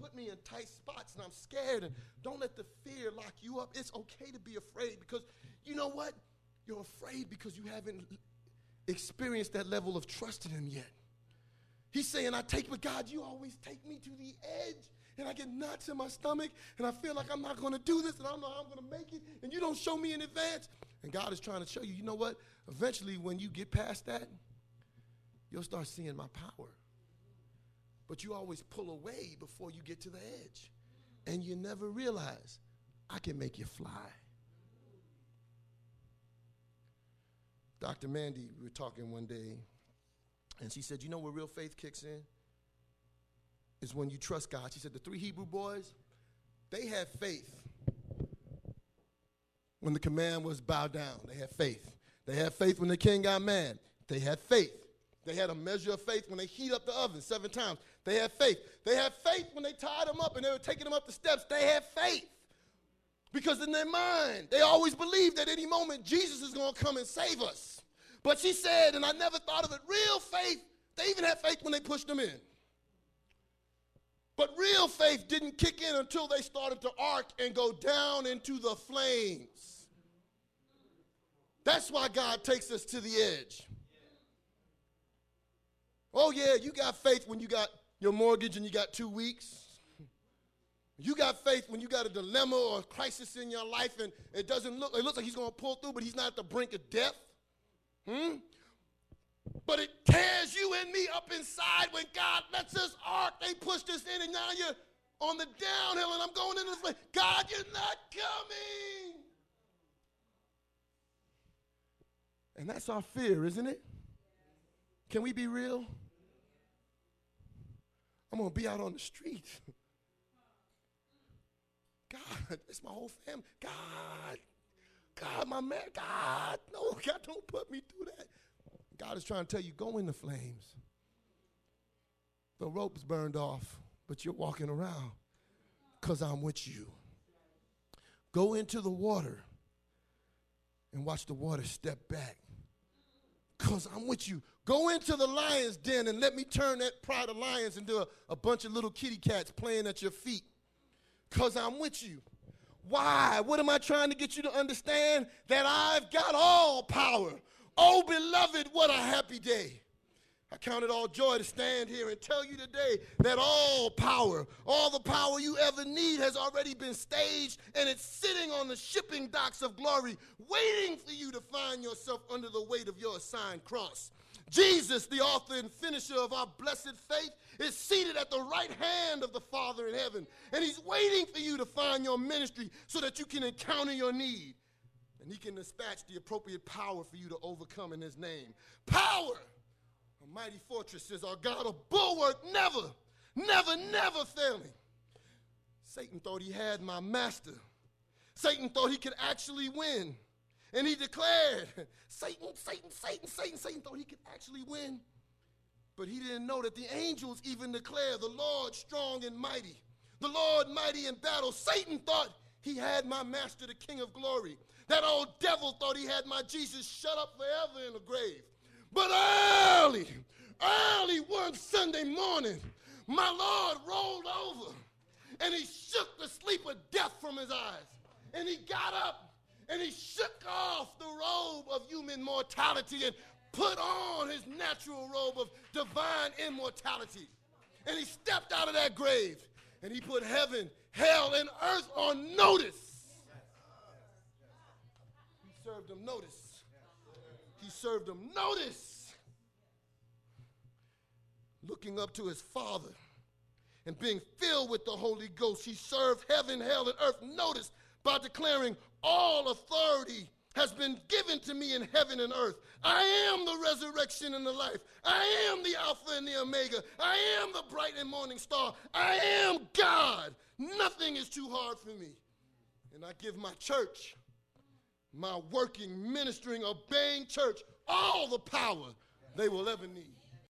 put me in tight spots and I'm scared. And don't let the fear lock you up. It's okay to be afraid because you know what? You're afraid because you haven't experienced that level of trust in him yet. He's saying, but God, you always take me to the edge. And I get knots in my stomach, and I feel like I'm not going to do this, and I don't know how I'm going to make it, and you don't show me in advance. And God is trying to show you, you know what? Eventually, when you get past that, you'll start seeing my power. But you always pull away before you get to the edge. And you never realize, I can make you fly. Dr. Mandy, we were talking one day, and she said, you know where real faith kicks in? Is when you trust God. She said the 3 Hebrew boys, they had faith. When the command was bow down, they had faith. They had faith when the king got mad. They had faith. They had a measure of faith when they heat up the oven 7 times. They had faith. They had faith when they tied them up and they were taking them up the steps. They had faith. Because in their mind, they always believed at any moment Jesus is going to come and save us. But she said, and I never thought of it, real faith, they even had faith when they pushed them in. But real faith didn't kick in until they started to arc and go down into the flames. That's why God takes us to the edge. Oh, yeah, you got faith when you got your mortgage and you got 2 weeks. You got faith when you got a dilemma or a crisis in your life and it looks like he's going to pull through, but he's not at the brink of death. But it tears you and me up inside when God lets us arc. They pushed us in, and now you're on the downhill, and I'm going into the flame. God, you're not coming. And that's our fear, isn't it? Can we be real? I'm going to be out on the street. God, it's my whole family. God, my man, God, no, God, don't put me through that. God is trying to tell you, go in the flames. The rope's burned off, but you're walking around because I'm with you. Go into the water and watch the water step back because I'm with you. Go into the lion's den and let me turn that pride of lions into a bunch of little kitty cats playing at your feet because I'm with you. Why? What am I trying to get you to understand? That I've got all power. Oh, beloved, what a happy day. I count it all joy to stand here and tell you today that all power, all the power you ever need has already been staged, and it's sitting on the shipping docks of glory, waiting for you to find yourself under the weight of your assigned cross. Jesus, the author and finisher of our blessed faith, is seated at the right hand of the Father in heaven, and he's waiting for you to find your ministry so that you can encounter your need. And he can dispatch the appropriate power for you to overcome in his name. Power! A mighty fortress is our God, a bulwark never, never, never failing. Satan thought he had my master. Satan thought he could actually win. And he declared, Satan thought he could actually win. But he didn't know that the angels even declare the Lord strong and mighty. The Lord mighty in battle. Satan thought he had my master, the King of glory. That old devil thought he had my Jesus shut up forever in the grave. But early one Sunday morning, my Lord rolled over and he shook the sleep of death from his eyes. And he got up and he shook off the robe of human mortality and put on his natural robe of divine immortality. And he stepped out of that grave and he put heaven, hell, and earth on notice. He served them notice. He served them notice. Looking up to his Father and being filled with the Holy Ghost, he served heaven, hell, and earth notice by declaring, all authority has been given to me in heaven and earth. I am the resurrection and the life. I am the Alpha and the Omega. I am the bright and morning star. I am God. Nothing is too hard for me. And I give my church, my working, ministering, obeying church, all the power they will ever need.